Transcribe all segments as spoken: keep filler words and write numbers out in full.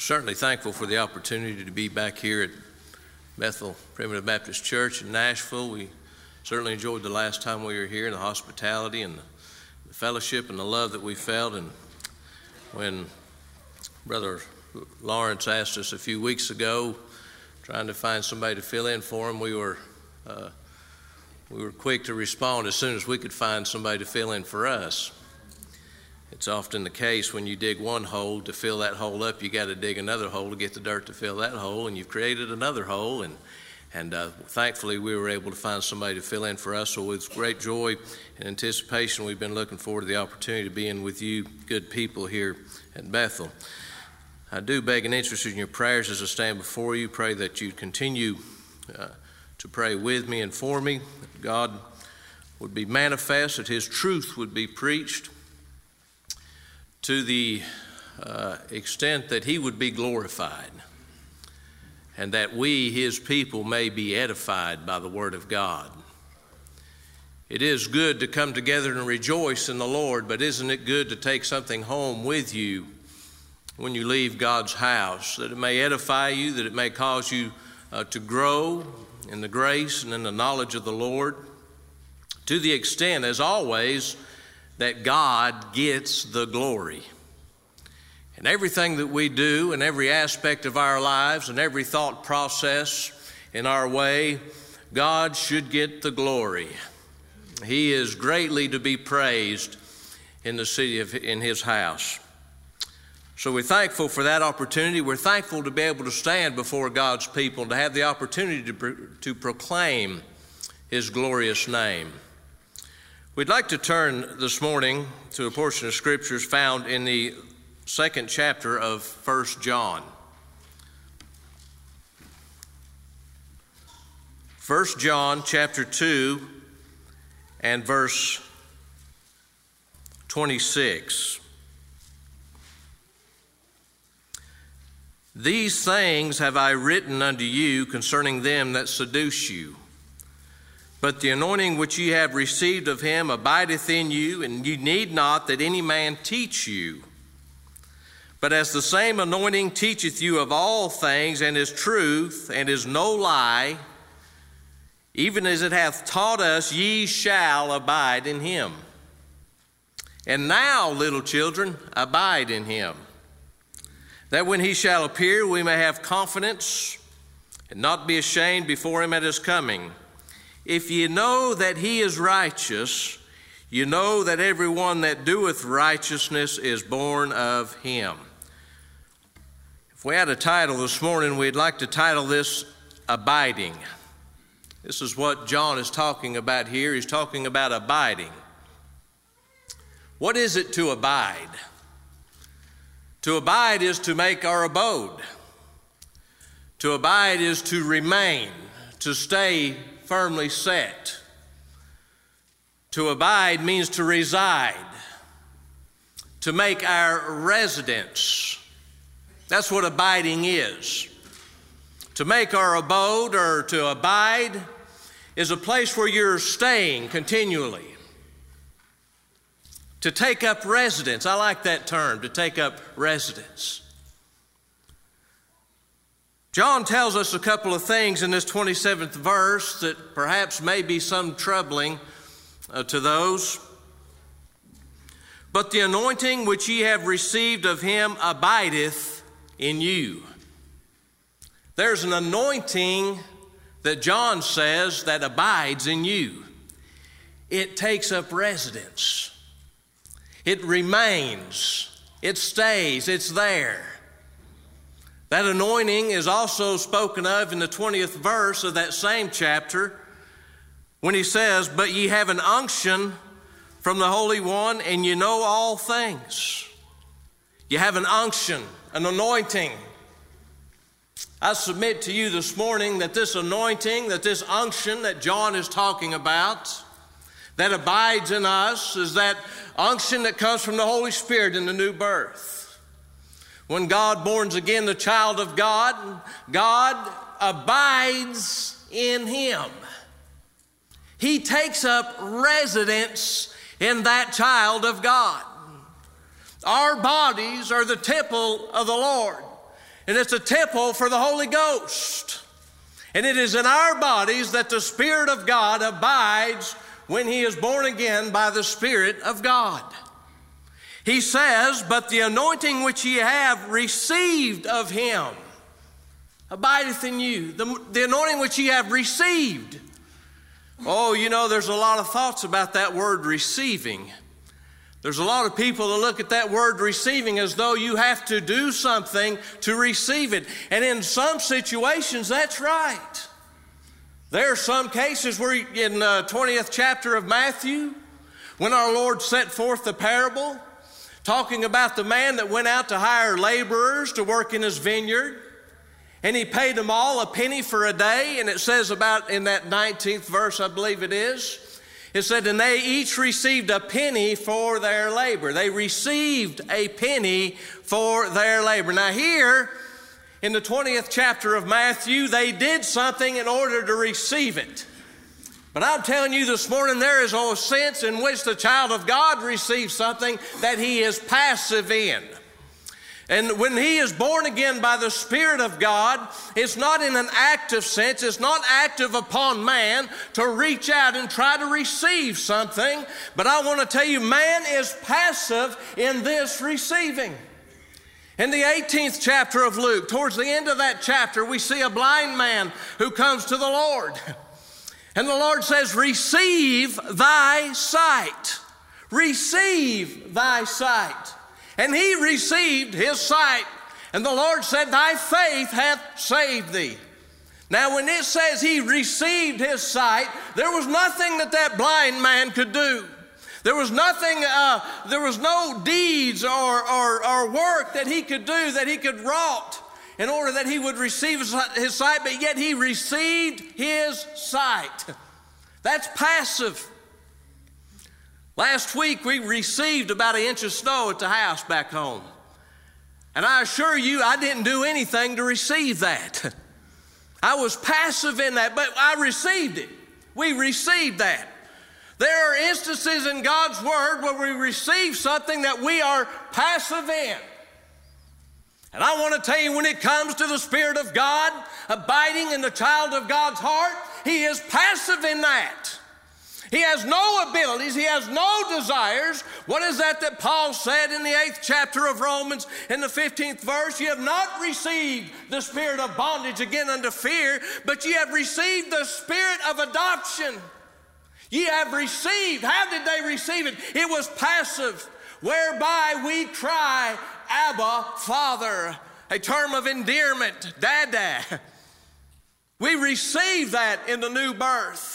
Certainly thankful for the opportunity to be back here at Bethel Primitive Baptist Church in Nashville. We certainly enjoyed the last time we were here, and the hospitality and the fellowship and the love that we felt. And when Brother Lawrence asked us a few weeks ago, trying to find somebody to fill in for him, we were uh, we were quick to respond as soon as we could find somebody to fill in for us. It's often the case when you dig one hole, to fill that hole up, you got to dig another hole to get the dirt to fill that hole, and you've created another hole. And and uh, thankfully, we were able to find somebody to fill in for us. So with great joy and anticipation, we've been looking forward to the opportunity to being with you, good people here at Bethel. I do beg and interest in your prayers as I stand before you. Pray that you continue uh, to pray with me and for me, that God would be manifest, that His truth would be preached, to the uh, extent that He would be glorified, and that we, His people, may be edified by the Word of God. It is good to come together and rejoice in the Lord, but isn't it good to take something home with you when you leave God's house, that it may edify you, that it may cause you uh, to grow in the grace and in the knowledge of the Lord, to the extent, as always, that God gets the glory. And everything that we do in every aspect of our lives and every thought process in our way, God should get the glory. He is greatly to be praised in the city of in His house. So we're thankful for that opportunity. We're thankful to be able to stand before God's people and to have the opportunity to, pro- to proclaim His glorious name. We'd like to turn this morning to a portion of scriptures found in the second chapter of First John. First John chapter two and verse twenty-six. These things have I written unto you concerning them that seduce you. But the anointing which ye have received of Him abideth in you, and ye need not that any man teach you. But as the same anointing teacheth you of all things, and is truth, and is no lie, even as it hath taught us, ye shall abide in Him. And now, little children, abide in Him, that when He shall appear, we may have confidence, and not be ashamed before Him at His coming. If ye know that He is righteous, you know that every one that doeth righteousness is born of Him. If we had a title this morning, we'd like to title this Abiding. This is what John is talking about here. He's talking about abiding. What is it to abide? To abide is to make our abode. To abide is to remain, to stay firmly set. To abide means to reside, to make our residence. That's what abiding is. To make our abode or to abide is a place where you're staying continually. To take up residence, I like that term, to take up residence. John tells us a couple of things in this twenty-seventh verse that perhaps may be some troubling uh, to those. But the anointing which ye have received of Him abideth in you. There's an anointing that John says that abides in you. It takes up residence. It remains. It stays. It's there. That anointing is also spoken of in the twentieth verse of that same chapter when he says, but ye have an unction from the Holy One, and you know all things. You have an unction, an anointing. I submit to you this morning that this anointing, that this unction that John is talking about, that abides in us, is that unction that comes from the Holy Spirit in the new birth. When God borns again the child of God, God abides in him. He takes up residence in that child of God. Our bodies are the temple of the Lord. and it's a temple for the Holy Ghost. And it is in our bodies that the Spirit of God abides when he is born again by the Spirit of God. He says, but the anointing which ye have received of him abideth in you. The, the anointing which ye have received. Oh, you know, there's a lot of thoughts about that word receiving. There's a lot of people that look at that word receiving as though you have to do something to receive it. And in some situations, that's right. There are some cases where in the twentieth chapter of Matthew, when our Lord set forth the parable, talking about the man that went out to hire laborers to work in his vineyard, and he paid them all a penny for a day, and it says about in that nineteenth verse, I believe it is, it said, and they each received a penny for their labor. They received a penny for their labor. Now here, in the twentieth chapter of Matthew, they did something in order to receive it. But I'm telling you this morning, there is a sense in which the child of God receives something that he is passive in. And when he is born again by the Spirit of God, it's not in an active sense. It's not active upon man to reach out and try to receive something. But I want to tell you, man is passive in this receiving. In the eighteenth chapter of Luke, towards the end of that chapter, we see a blind man who comes to the Lord. And the Lord says, receive thy sight. Receive thy sight. And he received his sight. And the Lord said, thy faith hath saved thee. Now when it says he received his sight, there was nothing that that blind man could do. There was nothing, uh, there was no deeds or, or, or work that he could do, that he could wrought in order that he would receive his, his sight, but yet he received his sight. That's passive. Last week we received about an inch of snow at the house back home. And I assure you, I didn't do anything to receive that. I was passive in that, but I received it. We received that. There are instances in God's Word where we receive something that we are passive in. And I want to tell you, when it comes to the Spirit of God abiding in the child of God's heart, he is passive in that. He has no abilities. He has no desires. What is that that Paul said in the eighth chapter of Romans in the fifteenth verse? You have not received the spirit of bondage again unto fear, but ye have received the spirit of adoption. Ye have received. How did they receive it? It was passive, whereby we cry, Abba, Father, a term of endearment, Dada. We receive that in the new birth.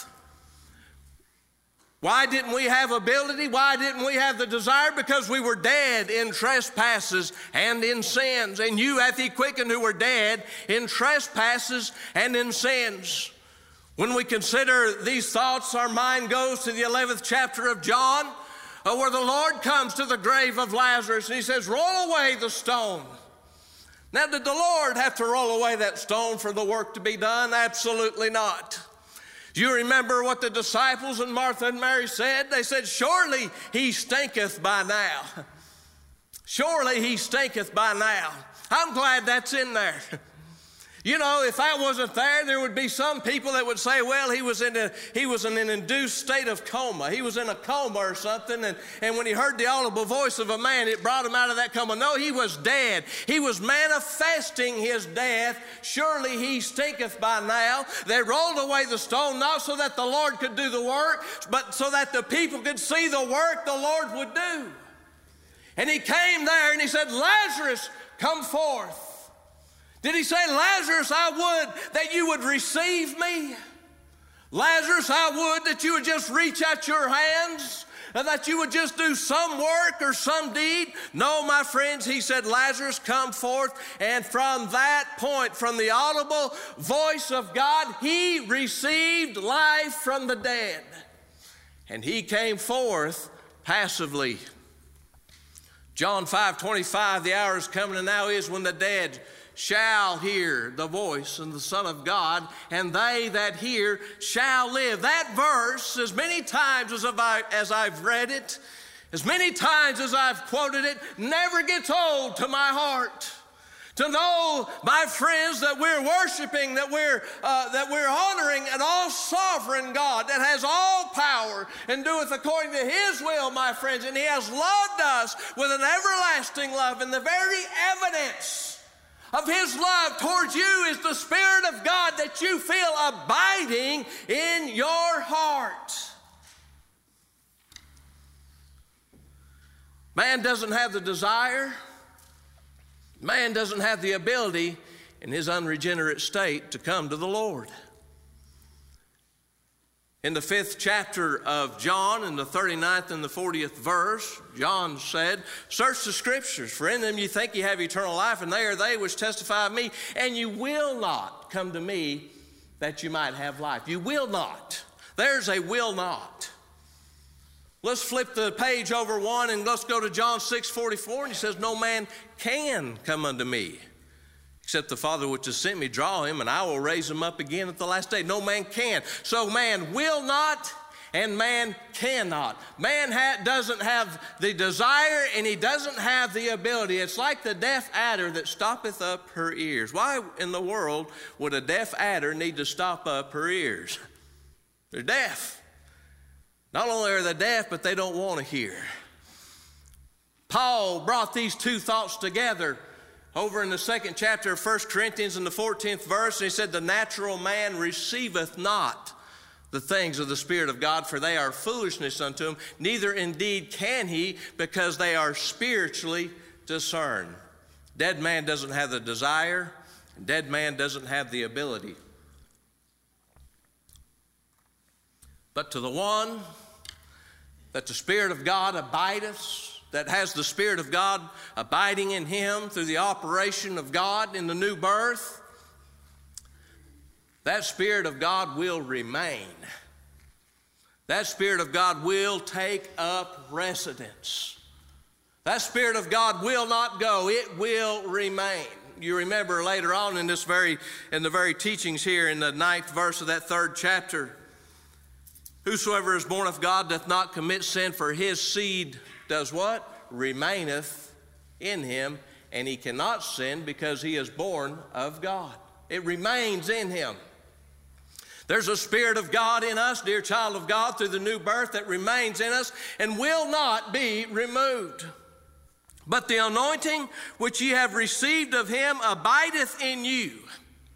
Why didn't we have ability? Why didn't we have the desire? Because we were dead in trespasses and in sins. And you hath he quickened who were dead in trespasses and in sins. When we consider these thoughts, our mind goes to the eleventh chapter of John, uh, where the Lord comes to the grave of Lazarus and he says, roll away the stone. Now, did the Lord have to roll away that stone for the work to be done? Absolutely not. Do you remember what the disciples and Martha and Mary said? They said, surely he stinketh by now. Surely he stinketh by now. I'm glad that's in there. You know, if I wasn't there, there would be some people that would say, well, he was in a, he was in an induced state of coma. He was in a coma or something, and, and when he heard the audible voice of a man, it brought him out of that coma. No, he was dead. He was manifesting his death. Surely he stinketh by now. They rolled away the stone, not so that the Lord could do the work, but so that the people could see the work the Lord would do. And he came there and he said, Lazarus, come forth. Did he say, Lazarus, I would that you would receive me? Lazarus, I would that you would just reach out your hands and that you would just do some work or some deed? No, my friends, he said, Lazarus, come forth. And from that point, from the audible voice of God, he received life from the dead. And he came forth passively. John five twenty-five, the hour is coming and now is when the dead shall hear the voice of the Son of God, and they that hear shall live. That verse, as many times as I've, as I've read it, as many times as I've quoted it, never gets old to my heart. To know, my friends, that we're worshiping, that we're, uh, that we're honoring an all-sovereign God that has all power and doeth according to His will, my friends. And He has loved us with an everlasting love. And the very evidence of His love towards you is the Spirit of God that you feel abiding in your heart. Man doesn't have the desire. Man doesn't have the ability in his unregenerate state to come to the Lord. In the fifth chapter of John, in the thirty-ninth and the fortieth verse, John said, "Search the Scriptures, for in them you think you have eternal life, and they are they which testify of me, and you will not come to me that you might have life." You will not. There's a will not. Let's flip the page over one and let's go to John six forty-four, and He says, "No man can come unto me, except the Father which has sent me draw him, and I will raise him up again at the last day." No man can. So man will not and man cannot. Man ha- doesn't have the desire and he doesn't have the ability. It's like the deaf adder that stoppeth up her ears. Why in the world would a deaf adder need to stop up her ears? They're deaf. Not only are they deaf, but they don't want to hear. Paul brought these two thoughts together over in the second chapter of First Corinthians in the fourteenth verse. And he said, "The natural man receiveth not the things of the Spirit of God, for they are foolishness unto him. Neither indeed can he, because they are spiritually discerned." Dead man doesn't have the desire. Dead man doesn't have the ability. But to the one that the Spirit of God abideth, that has the Spirit of God abiding in him through the operation of God in the new birth, that Spirit of God will remain. That Spirit of God will take up residence. That Spirit of God will not go. It will remain. You remember later on in this very, in the very teachings here in the ninth verse of that third chapter, "Whosoever is born of God doth not commit sin, for his seed does what? Remaineth in him, and he cannot sin because he is born of God." It remains in him. There's a Spirit of God in us, dear child of God, through the new birth that remains in us and will not be removed. "But the anointing which ye have received of him abideth in you,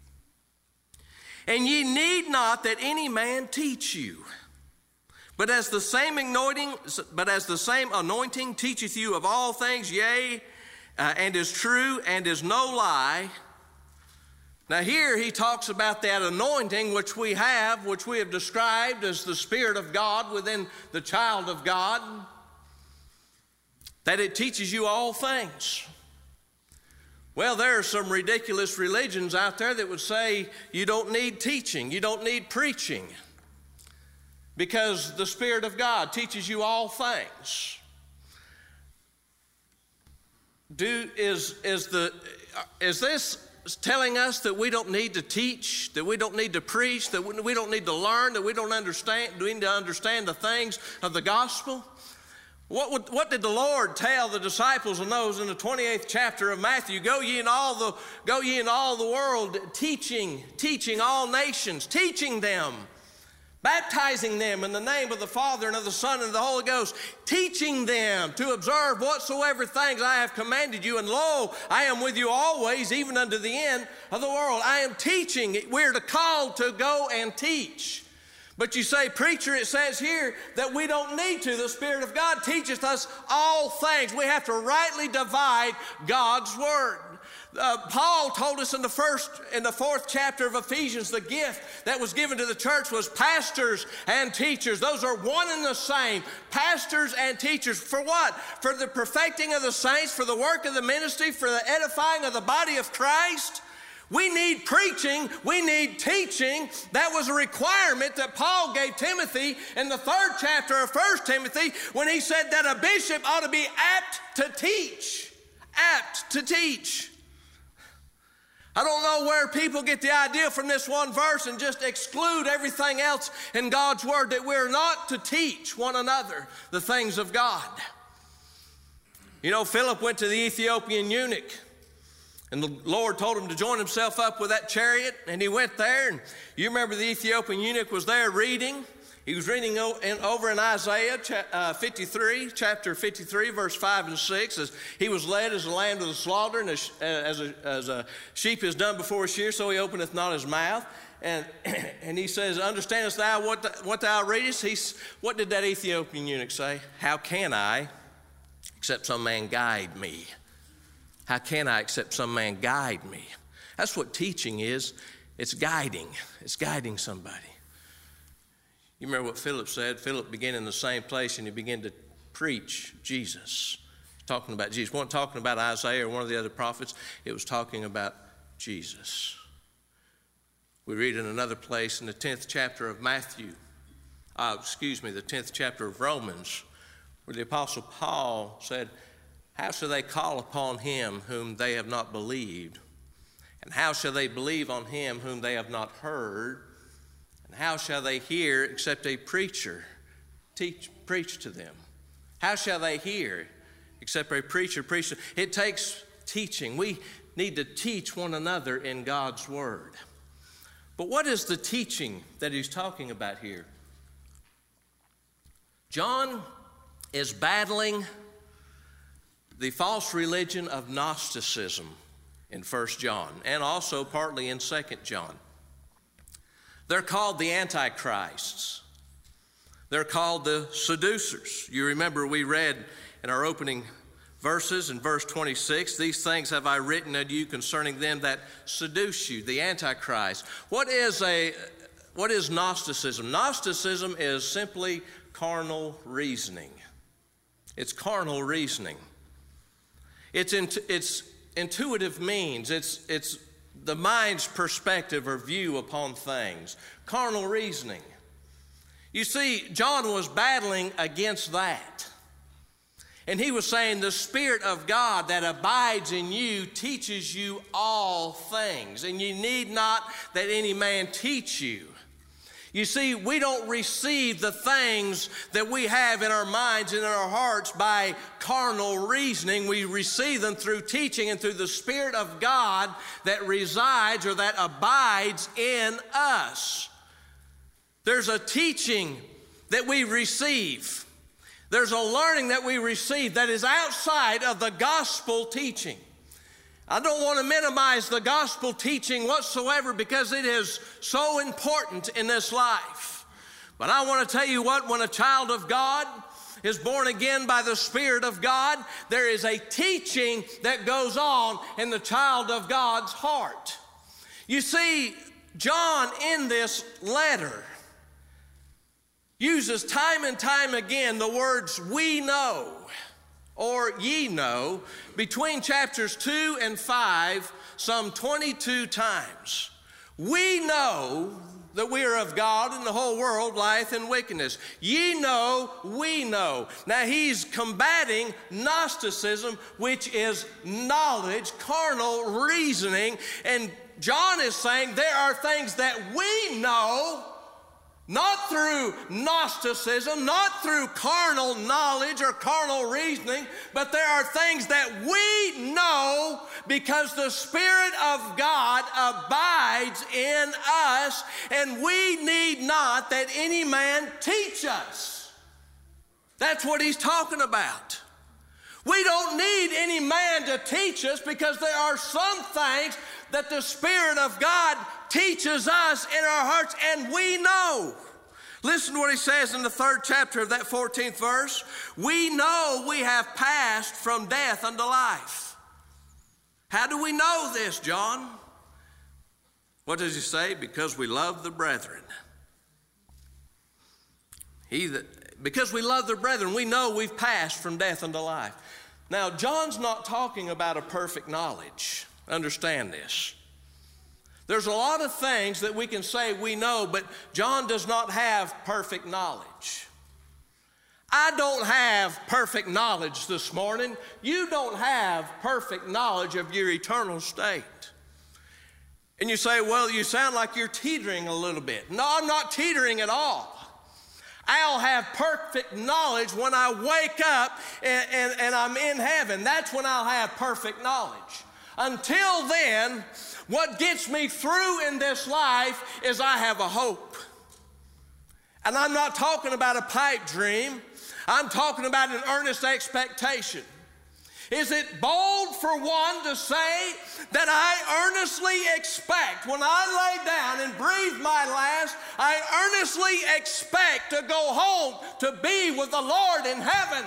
and ye need not that any man teach you. But as the same anointing, but as the same anointing teacheth you of all things, yea, uh, and is true, and is no lie." Now here he talks about that anointing which we have, which we have described as the Spirit of God within the child of God, that it teaches you all things. Well, there are some ridiculous religions out there that would say you don't need teaching, you don't need preaching, because the Spirit of God teaches you all things. Do, is, is, the, is this telling us that we don't need to teach, that we don't need to preach, that we don't need to learn, that we don't understand, we need to understand the things of the gospel? What, would, what did the Lord tell the disciples in those in the twenty-eighth chapter of Matthew? Go ye in all the, go ye in all the world, teaching, teaching all nations, teaching them, baptizing them in the name of the Father and of the Son and of the Holy Ghost, teaching them to observe whatsoever things I have commanded you. And lo, I am with you always, even unto the end of the world. I am teaching. We're called to go and teach. But you say, "Preacher, it says here that we don't need to. The Spirit of God teacheth us all things." We have to rightly divide God's word. Uh, Paul told us in the first, in the fourth chapter of Ephesians, the gift that was given to the church was pastors and teachers. Those are one and the same. Pastors and teachers. For what? For the perfecting of the saints, for the work of the ministry, for the edifying of the body of Christ. We need preaching. We need teaching. That was a requirement that Paul gave Timothy in the third chapter of First Timothy when he said that a bishop ought to be apt to teach. Apt to teach. I don't know where people get the idea from this one verse and just exclude everything else in God's word, that we're not to teach one another the things of God. You know, Philip went to the Ethiopian eunuch And the Lord told him to join himself up with that chariot, and he went there. And you remember the Ethiopian eunuch was there reading. He was reading over in Isaiah fifty-three, chapter fifty-three, verse five and six, as he was led as a lamb to the slaughter, and as, as, a, as a sheep is done before his shear, so he openeth not his mouth. And, and he says, understandest thou what, the, what thou readest? He's, what did that Ethiopian eunuch say? How can I, except some man guide me? How can I, except some man guide me? That's what teaching is. It's guiding. It's guiding somebody. You remember what Philip said? Philip began in the same place, and he began to preach Jesus. Talking about Jesus. It wasn't talking about Isaiah or one of the other prophets. It was talking about Jesus. We read in another place in the tenth chapter of Matthew, uh, excuse me, the tenth chapter of Romans, where the Apostle Paul said, how shall they call upon him whom they have not believed? And how shall they believe on him whom they have not heard? And how shall they hear except a preacher teach, preach to them? How shall they hear except a preacher preach to them? It takes teaching. We need to teach one another in God's word. But what is the teaching that he's talking about here? John is battling the false religion of Gnosticism in First John, and also partly in Second John. They're called the Antichrists. They're called the seducers. You remember we read in our opening verses in verse twenty-six, these things have I written unto you concerning them that seduce you, the Antichrist. What is a what is Gnosticism? Gnosticism is simply carnal reasoning. It's carnal reasoning. It's, int- it's intuitive means. It's, it's the mind's perspective or view upon things. Carnal reasoning. You see, John was battling against that. And he was saying the Spirit of God that abides in you teaches you all things. And you need not that any man teach you. You see, we don't receive the things that we have in our minds and in our hearts by carnal reasoning. We receive them through teaching and through the Spirit of God that resides or that abides in us. There's a teaching that we receive. There's a learning that we receive that is outside of the gospel teaching. I don't want to minimize the gospel teaching whatsoever because it is so important in this life. But I want to tell you what, when a child of God is born again by the Spirit of God, there is a teaching that goes on in the child of God's heart. You see, John in this letter uses time and time again the words we know or ye know between chapters two and five some twenty-two times. We know that we are of God and the whole world lieth in wickedness. Ye know, we know. Now he's combating Gnosticism, which is knowledge, carnal reasoning. And John is saying there are things that we know, not through Gnosticism, not through carnal knowledge or carnal reasoning, but there are things that we know because the Spirit of God abides in us, and we need not that any man teach us. That's what he's talking about. We don't need any man to teach us because there are some things that the Spirit of God teaches us in our hearts, and we know. Listen to what he says in the third chapter of that fourteenth verse. We know we have passed from death unto life. How do we know this, John? What does he say? Because we love the brethren. He that, because we love the brethren, we know we've passed from death unto life. Now, John's not talking about a perfect knowledge. Understand this. There's a lot of things that we can say we know, but John does not have perfect knowledge. I don't have perfect knowledge this morning. You don't have perfect knowledge of your eternal state. And you say, well, you sound like you're teetering a little bit. No, I'm not teetering at all. I'll have perfect knowledge when I wake up and, and, and I'm in heaven. That's when I'll have perfect knowledge. Until then, what gets me through in this life is I have a hope. And I'm not talking about a pipe dream. I'm talking about an earnest expectation. Is it bold for one to say that I earnestly expect, when I lay down and breathe my last, I earnestly expect to go home to be with the Lord in heaven?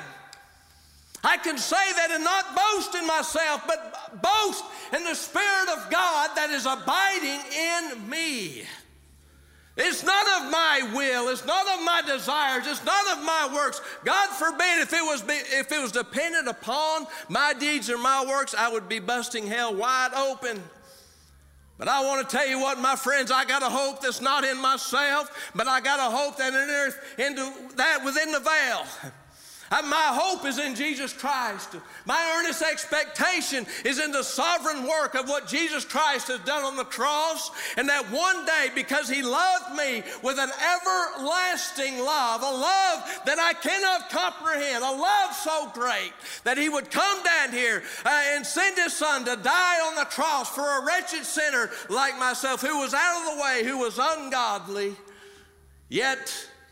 I can say that and not boast in myself, but boast in the Spirit of God that is abiding in me. It's not of my will, it's not of my desires, it's not of my works. God forbid if it was if it was dependent upon my deeds or my works, I would be busting hell wide open. But I want to tell you what, my friends, I got a hope that's not in myself, but I got a hope that enters into that within the veil. And my hope is in Jesus Christ. My earnest expectation is in the sovereign work of what Jesus Christ has done on the cross, and that one day, because He loved me with an everlasting love, a love that I cannot comprehend, a love so great that He would come down here uh, and send His Son to die on the cross for a wretched sinner like myself, who was out of the way, who was ungodly. Yet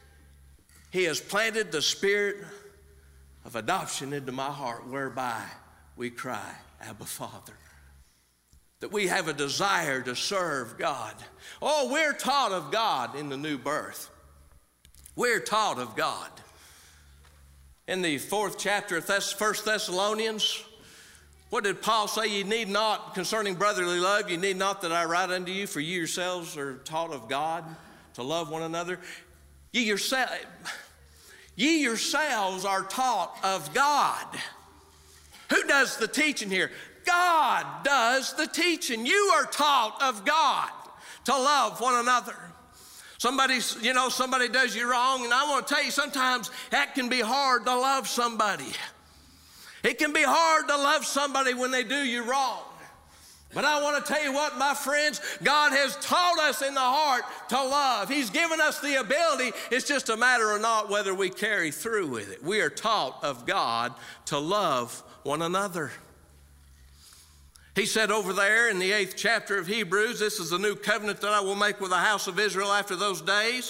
He has planted the Spirit of adoption into my heart, whereby we cry, Abba, Father. That we have a desire to serve God. Oh, we're taught of God in the new birth. We're taught of God. In the fourth chapter of First Thessalonians, what did Paul say? You need not, concerning brotherly love, you need not that I write unto you, for you yourselves are taught of God to love one another. You yourself... Ye yourselves are taught of God. Who does the teaching here? God does the teaching. You are taught of God to love one another. Somebody, you know, somebody does you wrong, and I want to tell you, sometimes that can be hard to love somebody. It can be hard to love somebody when they do you wrong. But I want to tell you what, my friends, God has taught us in the heart to love. He's given us the ability. It's just a matter of not whether we carry through with it. We are taught of God to love one another. He said over there in the eighth chapter of Hebrews, this is the new covenant that I will make with the house of Israel after those days.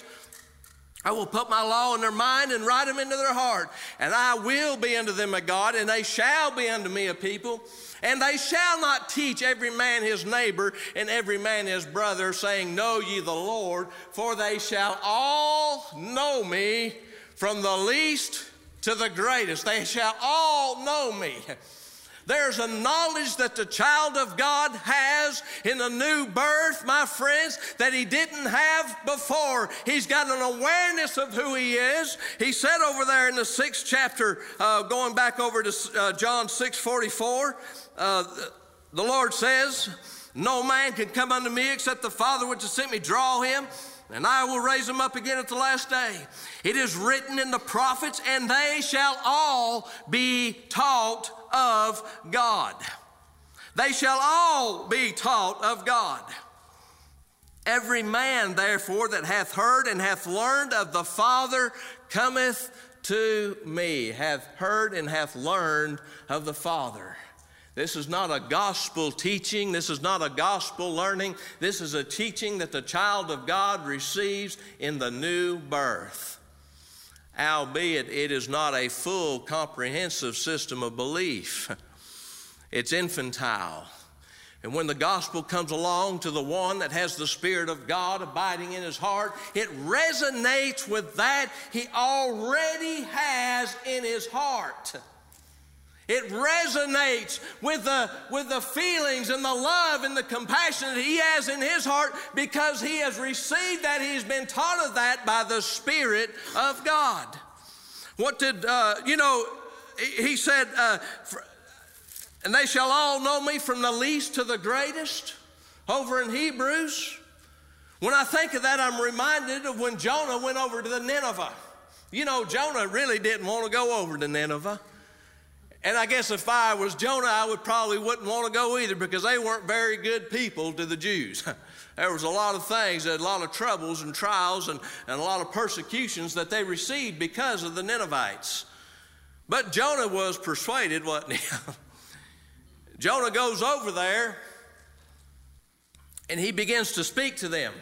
I will put my law in their mind and write them into their heart. And I will be unto them a God, and they shall be unto me a people. And they shall not teach every man his neighbor and every man his brother, saying, Know ye the Lord, for they shall all know me, from the least to the greatest. They shall all know me. There's a knowledge that the child of God has in the new birth, my friends, that he didn't have before. He's got an awareness of who he is. He said over there in the sixth chapter, uh, going back over to uh, John six forty-four, uh, the Lord says, No man can come unto me except the Father which has sent me draw him, and I will raise him up again at the last day. It is written in the prophets, and they shall all be taught of God. They shall all be taught of God. Every man, therefore, that hath heard and hath learned of the Father cometh to me, hath heard and hath learned of the Father. This is not a gospel teaching. This is not a gospel learning. This is a teaching that the child of God receives in the new birth. Albeit it is not a full, comprehensive system of belief. It's infantile. And when the gospel comes along to the one that has the Spirit of God abiding in his heart, it resonates with that he already has in his heart. It resonates with the, with the feelings and the love and the compassion that he has in his heart, because he has received that. He's been taught of that by the Spirit of God. What did, uh, you know, he, he said, uh, for, and they shall all know me, from the least to the greatest, over in Hebrews. When I think of that, I'm reminded of when Jonah went over to the Nineveh. You know, Jonah really didn't want to go over to Nineveh. And I guess if I was Jonah, I would probably wouldn't want to go either, because they weren't very good people to the Jews. There was a lot of things, a lot of troubles and trials and, and a lot of persecutions that they received because of the Ninevites. But Jonah was persuaded, wasn't he? Jonah goes over there and he begins to speak to them.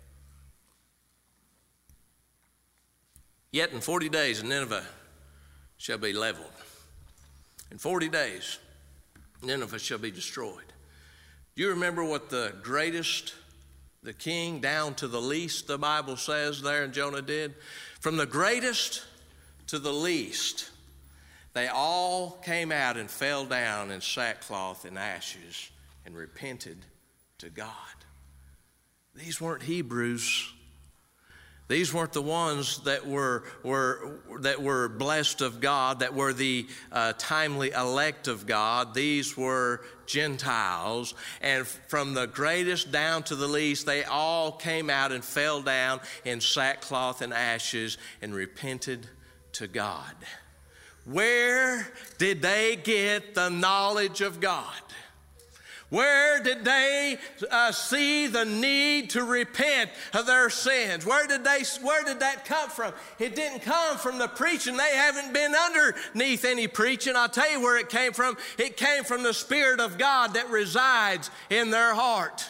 Yet in forty days Nineveh shall be leveled. In forty days Nineveh shall be destroyed. Do you remember what the greatest, the king down to the least, the Bible says there in Jonah did? From the greatest to the least, they all came out and fell down in sackcloth and ashes and repented to God. These weren't Hebrews. These weren't the ones that were, were, that were blessed of God, that were the uh, timely elect of God. These were Gentiles. And from the greatest down to the least, they all came out and fell down in sackcloth and ashes and repented to God. Where did they get the knowledge of God? Where did they uh, see the need to repent of their sins? Where did they? Where did that come from? It didn't come from the preaching. They haven't been underneath any preaching. I'll tell you where it came from. It came from the Spirit of God that resides in their heart.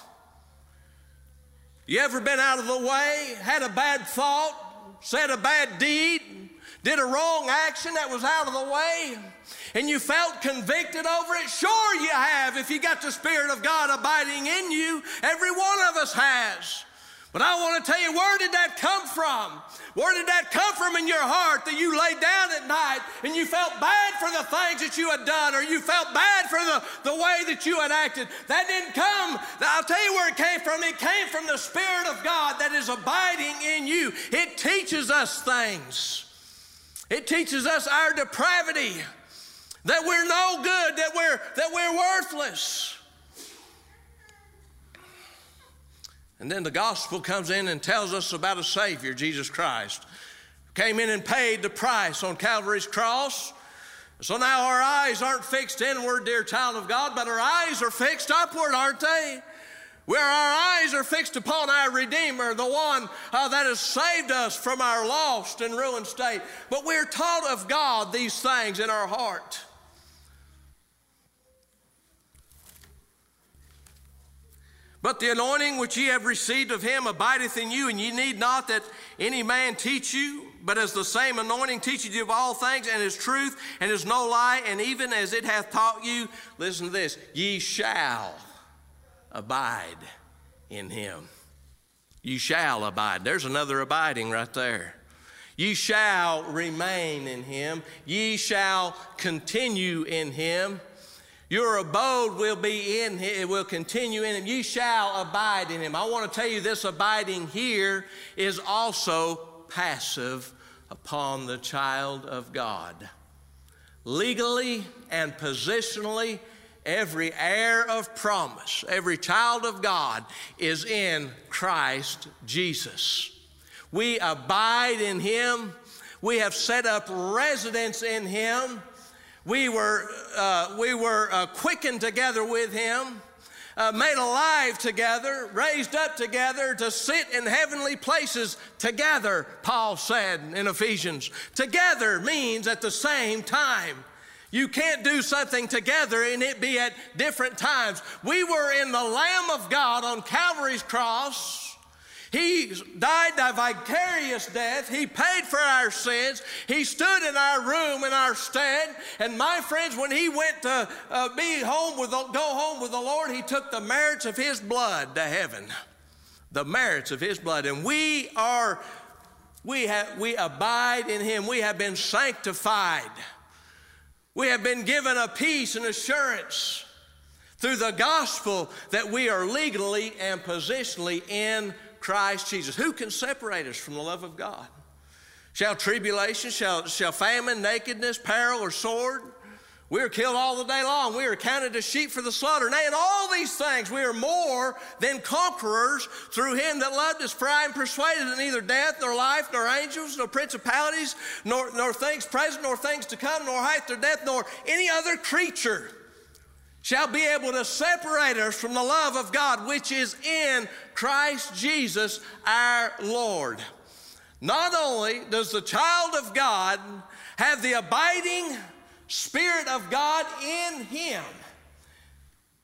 You ever been out of the way, had a bad thought, said a bad deed, did a wrong action that was out of the way, and you felt convicted over it? Sure you have, if you got the Spirit of God abiding in you. Every one of us has. But I want to tell you, where did that come from? Where did that come from in your heart, that you laid down at night and you felt bad for the things that you had done, or you felt bad for the, the way that you had acted? That didn't come. I'll tell you where it came from. It came from the Spirit of God that is abiding in you. It teaches us things. It teaches us our depravity, that we're no good, that we're, that we're worthless. And then the gospel comes in and tells us about a Savior, Jesus Christ, who came in and paid the price on Calvary's cross. So now our eyes aren't fixed inward, dear child of God, but our eyes are fixed upward, aren't they? Where our eyes are fixed upon our Redeemer, the one uh, that has saved us from our lost and ruined state. But we're taught of God these things in our heart. But the anointing which ye have received of him abideth in you, and ye need not that any man teach you, but as the same anointing teacheth you of all things, and is truth, and is no lie, and even as it hath taught you, listen to this, ye shall abide in him. You shall abide. There's another abiding right there. You shall remain in him. Ye shall continue in him. Your abode will be in him. It will continue in him. You shall abide in him. I want to tell you, this abiding here is also passive upon the child of God. Legally and positionally, every heir of promise, every child of God is in Christ Jesus. We abide in him. We have set up residence in him. We were, uh, we were uh, quickened together with him, uh, made alive together, raised up together to sit in heavenly places together, Paul said in Ephesians. Together means at the same time. You can't do something together and it be at different times. We were in the Lamb of God on Calvary's cross. He died a vicarious death. He paid for our sins. He stood in our room in our stead. And my friends, when he went to uh, be home with the, go home with the Lord, he took the merits of his blood to heaven. The merits of his blood. And we are, we have, we abide in him. We have been sanctified. We have been given a peace and assurance through the gospel that we are legally and positionally in Christ Jesus. Who can separate us from the love of God? Shall tribulation, shall, shall famine, nakedness, peril, or sword? We are killed all the day long. We are counted as sheep for the slaughter. Nay, in all these things we are more than conquerors through him that loved us. For I am persuaded that neither death, nor life, nor angels, nor principalities, nor, nor things present, nor things to come, nor height, nor depth, nor any other creature shall be able to separate us from the love of God, which is in Christ Jesus our Lord. Not only does the child of God have the abiding Spirit of God in him,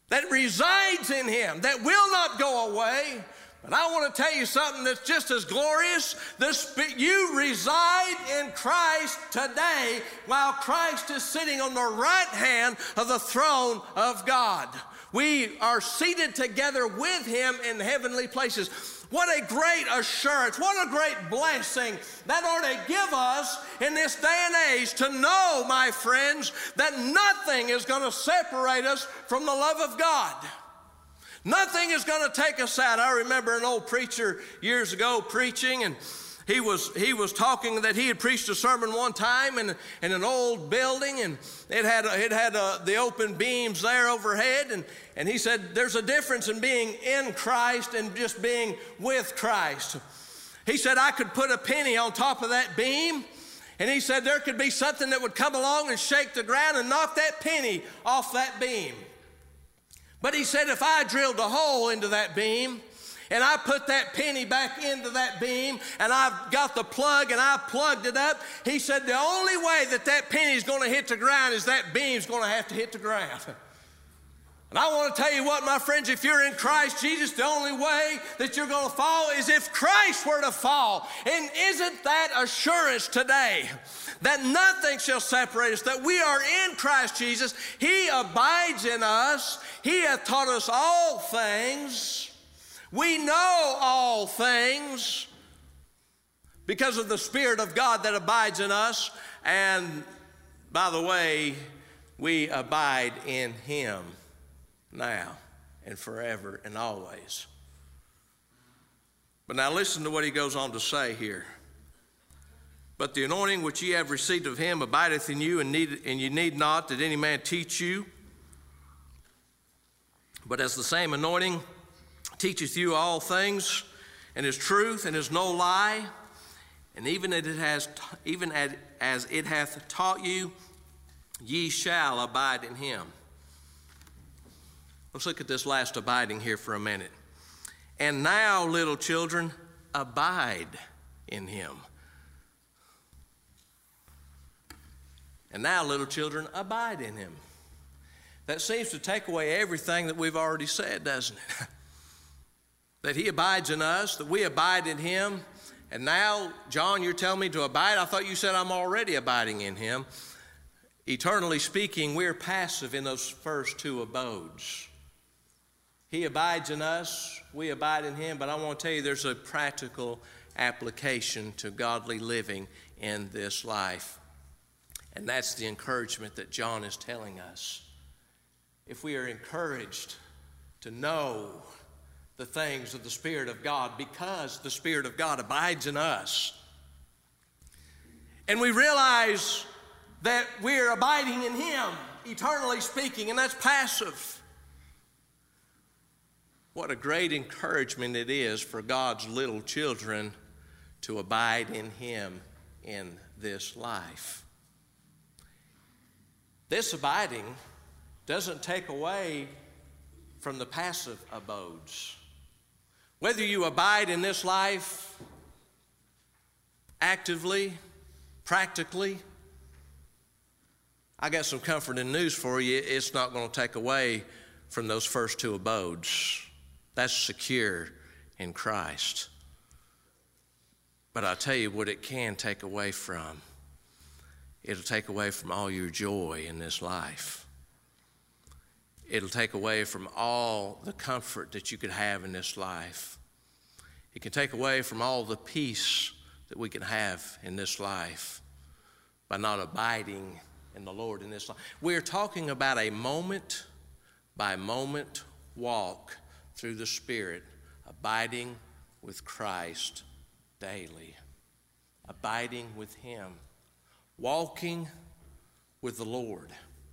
that resides in him, that will not go away. But I want to tell you something that's just as glorious. The, you reside in Christ today while Christ is sitting on the right hand of the throne of God. We are seated together with him in heavenly places. What a great assurance, what a great blessing that ought to give us in this day and age to know, my friends, that nothing is going to separate us from the love of God. Nothing is going to take us out. I remember an old preacher years ago preaching, and he was he was talking that he had preached a sermon one time in, in an old building, and it had it had a, the open beams there overhead, and, and he said there's a difference in being in Christ and just being with Christ. He said I could put a penny on top of that beam, and he said there could be something that would come along and shake the ground and knock that penny off that beam. But he said if I drilled a hole into that beam and I put that penny back into that beam and I've got the plug and I plugged it up, he said the only way that that penny is going to hit the ground is that beam's going to have to hit the ground. And I want to tell you what, my friends, if you're in Christ Jesus, the only way that you're going to fall is if Christ were to fall. And isn't that assurance today that nothing shall separate us, that we are in Christ Jesus? He abides in us. He hath taught us all things. We know all things because of the Spirit of God that abides in us. And by the way, we abide in him now and forever and always. But now listen to what he goes on to say here. But the anointing which ye have received of him abideth in you, and, need, and ye need not that any man teach you. But as the same anointing teacheth you all things, and is truth, and is no lie, and even as it has, even as it hath taught you, ye shall abide in him. Let's look at this last abiding here for a minute. And now, little children, abide in him. And now, little children, abide in him. That seems to take away everything that we've already said, doesn't it? That he abides in us, that we abide in him. And now, John, you're telling me to abide? I thought you said I'm already abiding in him. Eternally speaking, we're passive in those first two abodes. He abides in us, we abide in him, but I want to tell you there's a practical application to godly living in this life. And that's the encouragement that John is telling us. If we are encouraged to know the things of the Spirit of God because the Spirit of God abides in us, and we realize that we're abiding in him, eternally speaking, and that's passive. What a great encouragement it is for God's little children to abide in him in this life. This abiding doesn't take away from the passive abodes. Whether you abide in this life actively, practically, I got some comforting news for you. It's not going to take away from those first two abodes. That's secure in Christ. But I'll tell you what it can take away from. It'll take away from all your joy in this life. It'll take away from all the comfort that you could have in this life. It can take away from all the peace that we can have in this life by not abiding in the Lord in this life. We're talking about a moment by moment walk through the Spirit, abiding with Christ daily, abiding with him, walking with the Lord.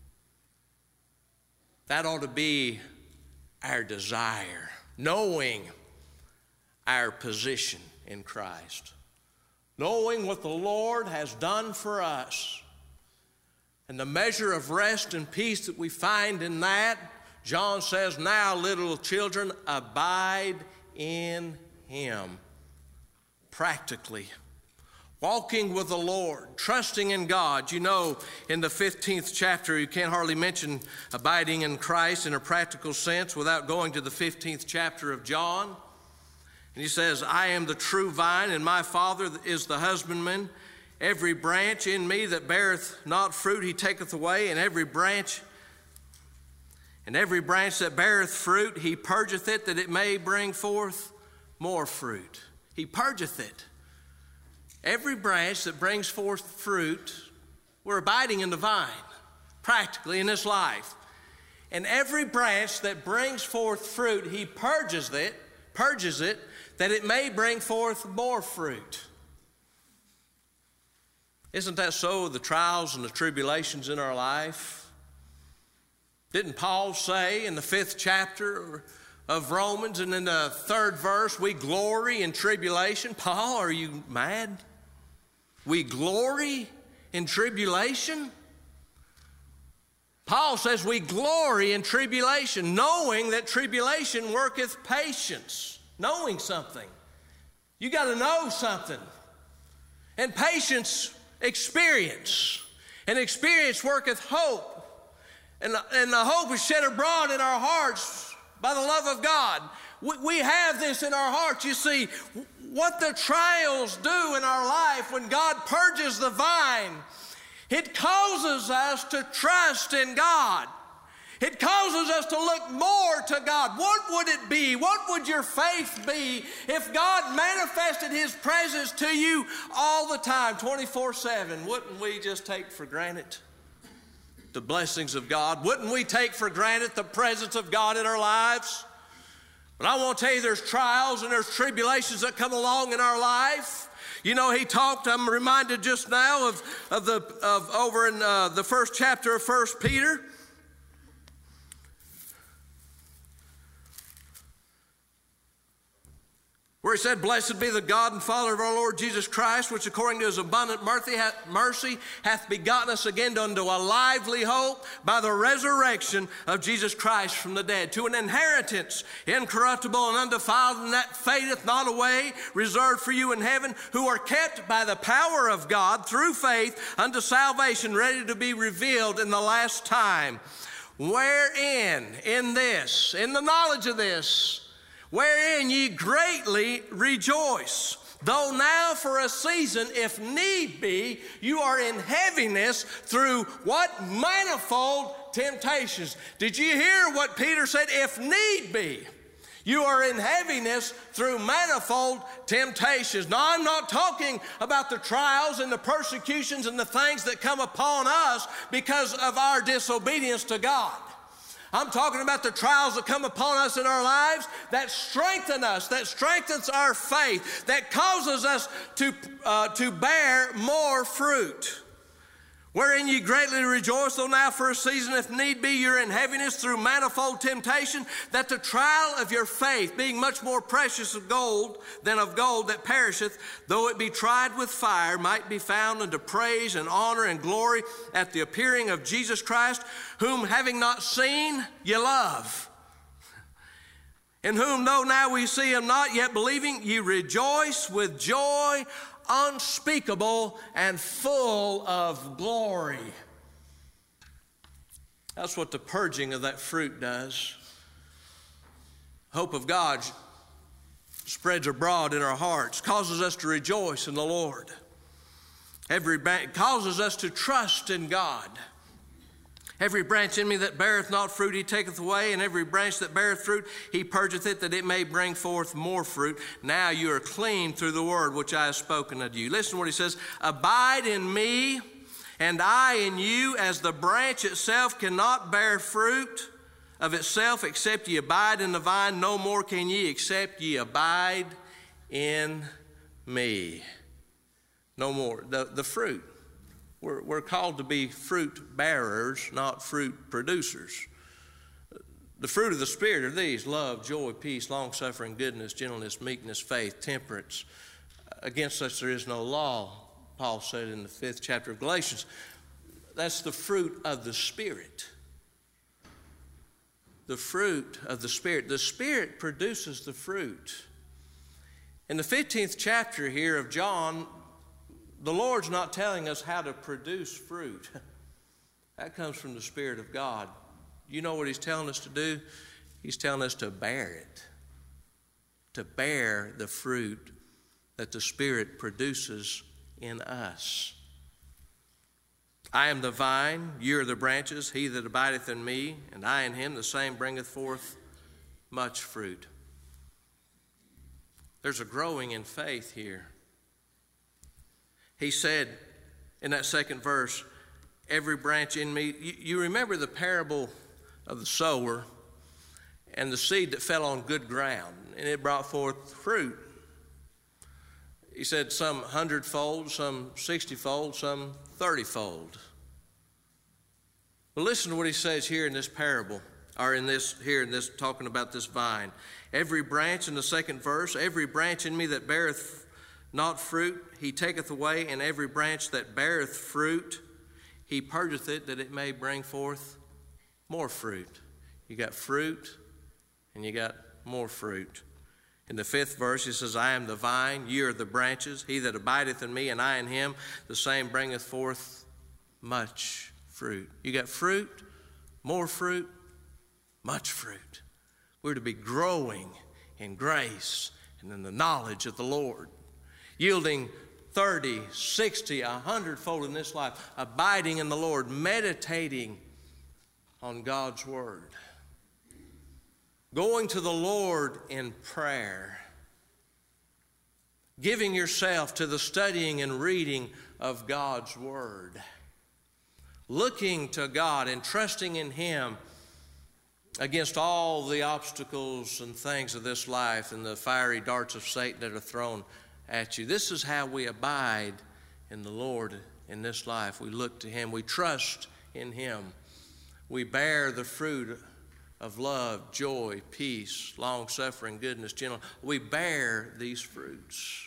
That ought to be our desire, knowing our position in Christ, knowing what the Lord has done for us, and the measure of rest and peace that we find in that. John says, now, little children, abide in him. Practically, walking with the Lord, trusting in God. You know, in the fifteenth chapter, you can't hardly mention abiding in Christ in a practical sense without going to the fifteenth chapter of John. And he says, I am the true vine, and my Father is the husbandman. Every branch in me that beareth not fruit, he taketh away, and every branch and every branch that beareth fruit, he purgeth it, that it may bring forth more fruit. He purgeth it. Every branch that brings forth fruit, we're abiding in the vine, practically in this life. And every branch that brings forth fruit, he purges it, purges it, that it may bring forth more fruit. Isn't that so with the trials and the tribulations in our life? Didn't Paul say in the fifth chapter of Romans and in the third verse, we glory in tribulation? Paul, are you mad? We glory in tribulation? Paul says we glory in tribulation, knowing that tribulation worketh patience. Knowing something. You got to know something. And patience, experience. And experience worketh hope. And, and the hope is shed abroad in our hearts by the love of God. We, we have this in our hearts. You see, what the trials do in our life when God purges the vine, it causes us to trust in God. It causes us to look more to God. What would it be? What would your faith be if God manifested His presence to you all the time, twenty-four seven? Wouldn't we just take for granted the blessings of God? Wouldn't we take for granted the presence of God in our lives? But I want to tell you, there's trials and there's tribulations that come along in our life. You know, he talked, I'm reminded just now of, of, the, of over in uh, the first chapter of First Peter. Where he said, blessed be the God and Father of our Lord Jesus Christ, which according to his abundant mercy hath begotten us again unto a lively hope by the resurrection of Jesus Christ from the dead, to an inheritance incorruptible and undefiled, and that fadeth not away, reserved for you in heaven, who are kept by the power of God through faith unto salvation, ready to be revealed in the last time. Wherein, in this, in the knowledge of this, wherein ye greatly rejoice, though now for a season, if need be, you are in heaviness through what? Manifold temptations. Did you hear what Peter said? If need be, you are in heaviness through manifold temptations. Now, I'm not talking about the trials and the persecutions and the things that come upon us because of our disobedience to God. I'm talking about the trials that come upon us in our lives that strengthen us, that strengthens our faith, that causes us to, uh, to bear more fruit. Wherein ye greatly rejoice, though now for a season, if need be, you're in heaviness through manifold temptation, that the trial of your faith, being much more precious of gold than of gold that perisheth, though it be tried with fire, might be found unto praise and honor and glory at the appearing of Jesus Christ, whom having not seen, ye love. In whom, though now we see him not, yet believing, ye rejoice with joy unspeakable and full of glory. That's what the purging of that fruit does. Hope of God spreads abroad in our hearts, causes us to rejoice in the Lord. Every branch causes us to trust in God. Every branch in me that beareth not fruit, he taketh away, and every branch that beareth fruit, he purgeth it, that it may bring forth more fruit. Now you are clean through the word which I have spoken unto you. Listen to what he says. Abide in me, and I in you, as the branch itself cannot bear fruit of itself, except ye abide in the vine. No more can ye, except ye abide in me. No more. The, the fruit. We're, we're called to be fruit bearers, not fruit producers. The fruit of the Spirit are these: love, joy, peace, long-suffering, goodness, gentleness, meekness, faith, temperance. Against such there is no law, Paul said in the fifth chapter of Galatians. That's the fruit of the Spirit. The fruit of the Spirit. The Spirit produces the fruit. In the fifteenth chapter here of John, The Lord's not telling us how to produce fruit. That comes from the Spirit of God. You know what He's telling us to do? He's telling us to bear it. To bear the fruit that the Spirit produces in us. I am the vine, you are the branches. He that abideth in me, and I in him, the same bringeth forth much fruit. There's a growing in faith here. He said in that second verse, every branch in me. You, you remember the parable of the sower and the seed that fell on good ground, and it brought forth fruit. He said some hundredfold, some sixtyfold, some thirtyfold. But listen to what he says here in this parable, or in this here in this talking about this vine. Every branch in the second verse, every branch in me that beareth not fruit, he taketh away, and every branch that beareth fruit, he purgeth it, that it may bring forth more fruit. You got fruit, and you got more fruit. In the fifth verse, he says, I am the vine, ye are the branches. He that abideth in me, and I in him, the same bringeth forth much fruit. You got fruit, more fruit, much fruit. We're to be growing in grace and in the knowledge of the Lord, yielding thirty, sixty, a hundredfold in this life, abiding in the Lord, meditating on God's word, going to the Lord in prayer, giving yourself to the studying and reading of God's word, looking to God and trusting in Him against all the obstacles and things of this life and the fiery darts of Satan that are thrown at you. This is how we abide in the Lord in this life. We look to Him. We trust in Him. We bear the fruit of love, joy, peace, long-suffering, goodness, gentleness. We bear these fruits.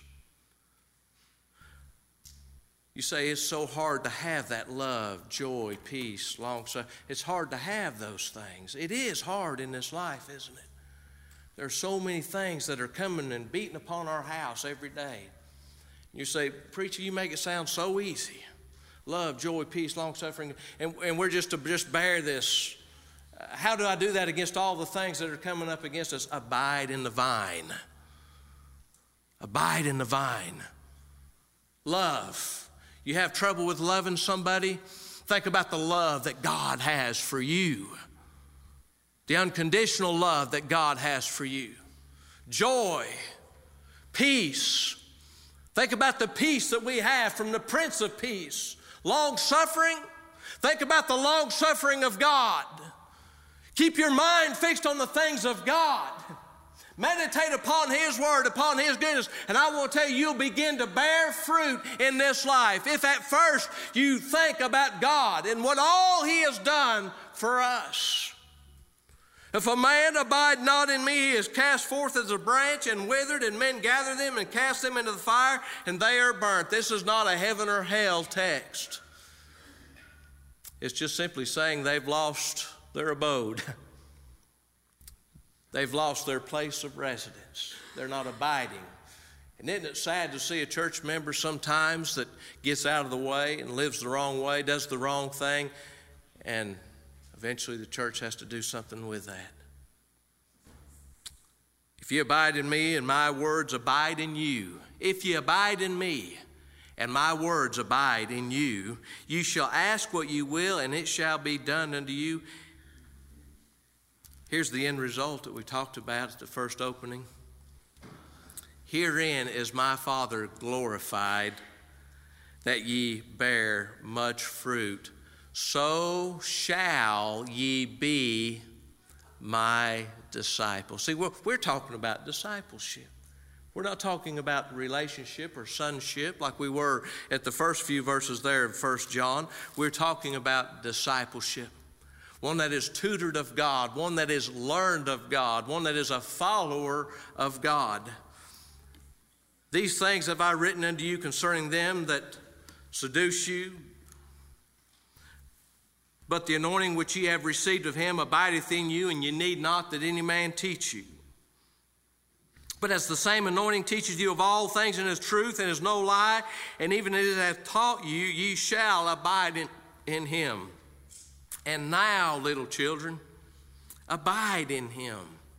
You say it's so hard to have that love, joy, peace, long-suffering. It's hard to have those things. It is hard in this life, isn't it? There are so many things that are coming and beating upon our house every day. You say, preacher, you make it sound so easy. Love, joy, peace, long-suffering, and, and we're just to just bear this. How do I do that against all the things that are coming up against us? Abide in the vine. Abide in the vine. Love. You have trouble with loving somebody? Think about the love that God has for you. The unconditional love that God has for you. Joy. Peace. Think about the peace that we have from the Prince of Peace. Long-suffering. Think about the long-suffering of God. Keep your mind fixed on the things of God. Meditate upon His word, upon His goodness, and I want to tell you, you'll begin to bear fruit in this life. If at first you think about God and what all He has done for us. If a man abide not in me, he is cast forth as a branch and withered, and men gather them and cast them into the fire, and they are burnt. This is not a heaven or hell text. It's just simply saying they've lost their abode. They've lost their place of residence. They're not abiding. And isn't it sad to see a church member sometimes that gets out of the way and lives the wrong way, does the wrong thing, and eventually the church has to do something with that. If you abide in me and my words abide in you, if you abide in me and my words abide in you, you shall ask what you will, and it shall be done unto you. Here's the end result that we talked about at the first opening. Herein is my Father glorified, that ye bear much fruit. So shall ye be my disciples. See, we're, we're talking about discipleship. We're not talking about relationship or sonship like we were at the first few verses there of First John. We're talking about discipleship. One that is tutored of God, one that is learned of God, one that is a follower of God. These things have I written unto you concerning them that seduce you. But the anointing which ye have received of Him abideth in you, and ye need not that any man teach you. But as the same anointing teaches you of all things and is truth and is no lie, and even as it hath taught you, ye shall abide in, in him. And now, little children, abide in him.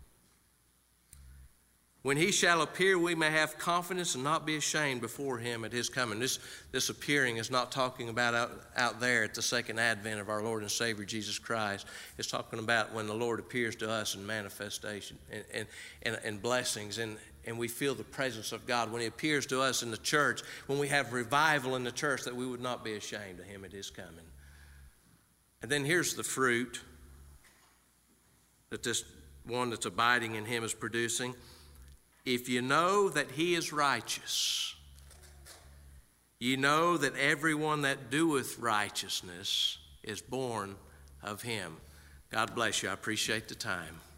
When he shall appear, we may have confidence and not be ashamed before him at his coming. This, this appearing is not talking about out, out there at the second advent of our Lord and Savior Jesus Christ. It's talking about when the Lord appears to us in manifestation and, and, and, and blessings, and, and we feel the presence of God. When he appears to us in the church, when we have revival in the church, that we would not be ashamed of him at his coming. And then here's the fruit that this one that's abiding in him is producing. If you know that he is righteous, ye know that everyone that doeth righteousness is born of him. God bless you. I appreciate the time.